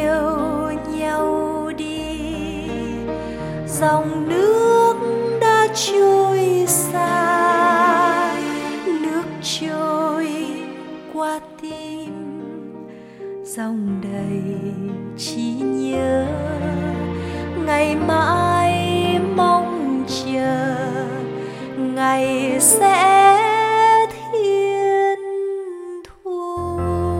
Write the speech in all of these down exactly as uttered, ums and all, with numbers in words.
yêu nhau đi, dòng nước đã trôi xa, nước trôi qua tim, dòng đầy chỉ nhớ ngày mai mong chờ ngày sẽ thiên thu.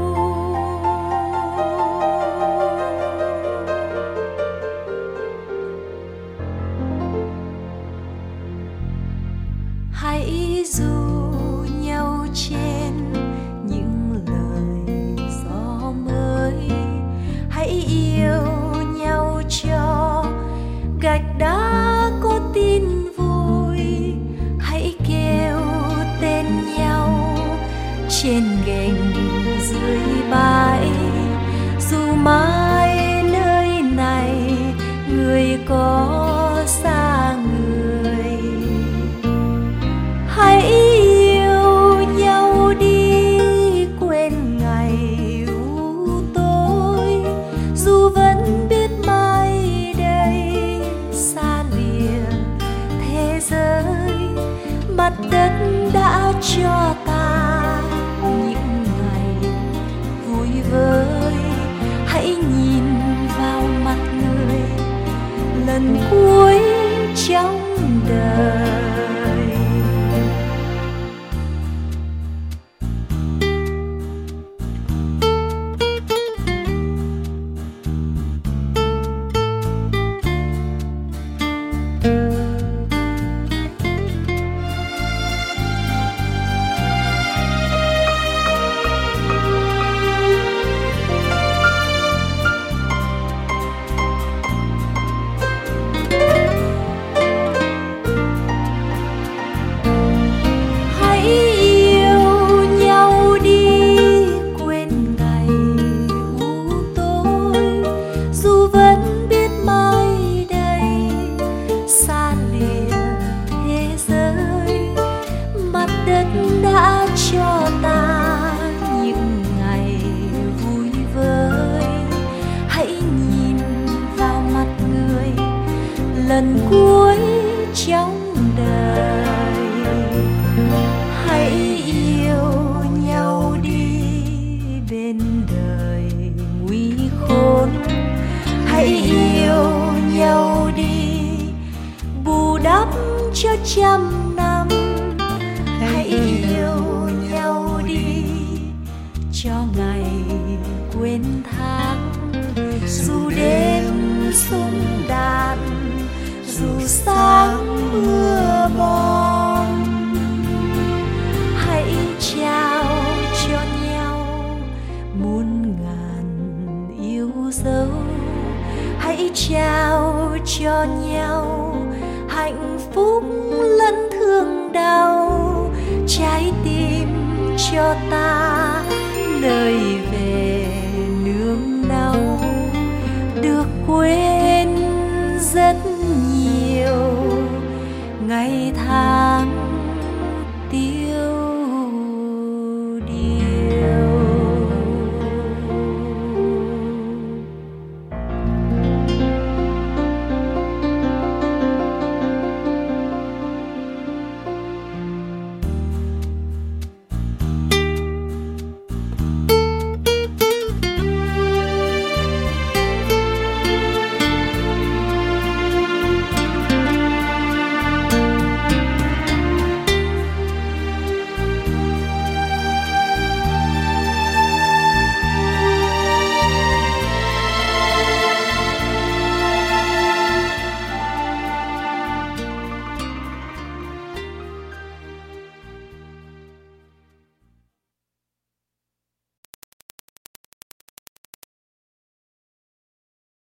Hãy du nhau trên những lời gió mới, hãy yêu nhau cho gạch đá có tin vui, hãy kêu tên nhau trên ghềnh dưới bãi. Dù mai nơi này người có xa người, hãy yêu nhau đi quên ngày u tối. Dù vẫn biết mai đây xa lìa thế giới, mặt đất đã cho ta những ngày vui vơi. Hãy nhìn vào mặt người lần cuối trong đời. Đã cho ta những ngày vui vơi. Hãy nhìn vào mặt người lần cuối trong đời. Hãy yêu nhau đi bên đời nguy khốn. Hãy yêu nhau đi bù đắp cho trăm năm. Hãy yêu nhau đi cho ngày quên tháng. Dù đêm súng đạn, dù sáng mưa bom, hãy trao cho nhau muôn ngàn yêu dấu. Hãy trao cho nhau hạnh phúc lẫn thương đau. Trái tim cho ta nơi về nương náu, được quên rất nhiều ngày tháng